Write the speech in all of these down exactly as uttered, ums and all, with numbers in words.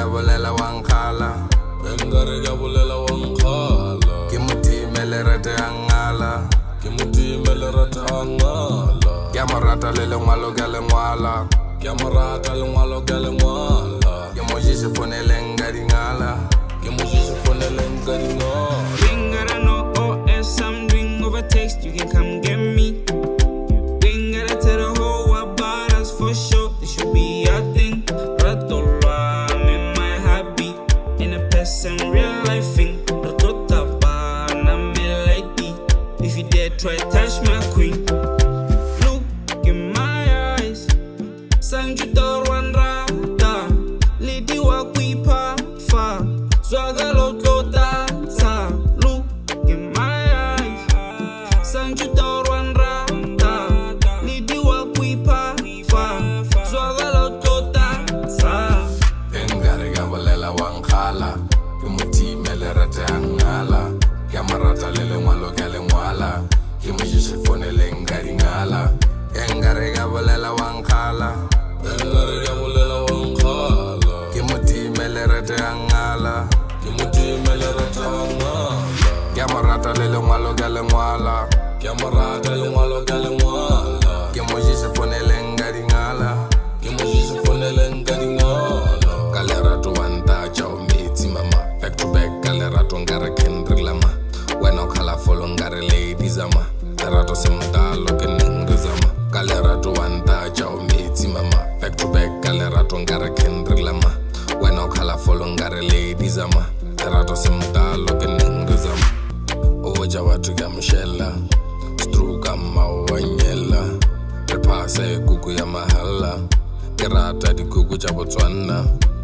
bolela wankala Engare ga bolela wankala Ke motime le rate angala Ke motime le rate angala Ke morata le lengwalo ke lengwala Ke morata le ngwalo ke lengwala Ke mojise foneleng ka dingala Ke mojise foneleng ka dingala Ain't gotta know O S I'm doing over text, you can come get me. Ain't gotta tell the whole world about us for sure. This should be your thing. Ratolwa, I'm in my hobby. In a person, real life thing. Ratotaba, I'm a lady. If you dare try touch my queen. Look in my eyes. Sanjutor one rata. Lady wa kuipa fa. Swagalo tota ta. Look in my eyes. Sanjutor one rata. Lady wa kuipa fa. Swagalo tota ta. Engare ga bolela wankala Ke motime le rate angala Ke morata le lengwalo ke lengwala Ke mojise foneleng ka dingala Engare ga bolela wankala Engare ga bolela wankala Ke motime le rate angala Ke motime le rate angala Ke morata le lengwalo ke lengwala Ke morata le ngwalo ke lengwala Ke mojise foneleng ka dingala Ke mojise foneleng ka dingala Ka lerato wa ntaja o metsi mama Back to back ka lerato ngare Kendrick Lamar Wena o colorful ngare Lady Zama Lerato se mdalo ke neng re zama Ka lerato wa ntaja o metsi mama Back to back ka lerato ngare Kendrick Lamar Wena o colorful ngare Lady Zama Lerato se mdalo ke neng re zama Oja watu ya mshela Struka mawanyela Repasa e kuku ya mahala Kerata di kuku cha Botswana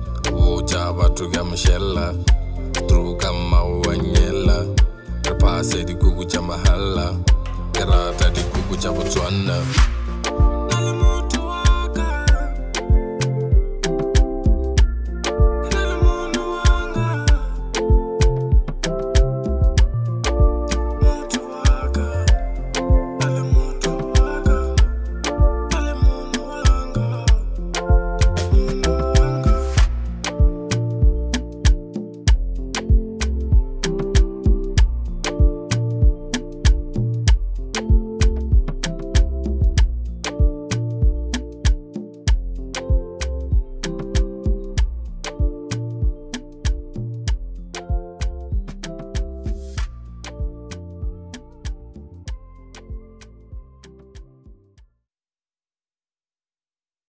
Oja watu ya mshela Struka mawanyela Repasa di kuku cha mahala Kerata di kuku cha Botswana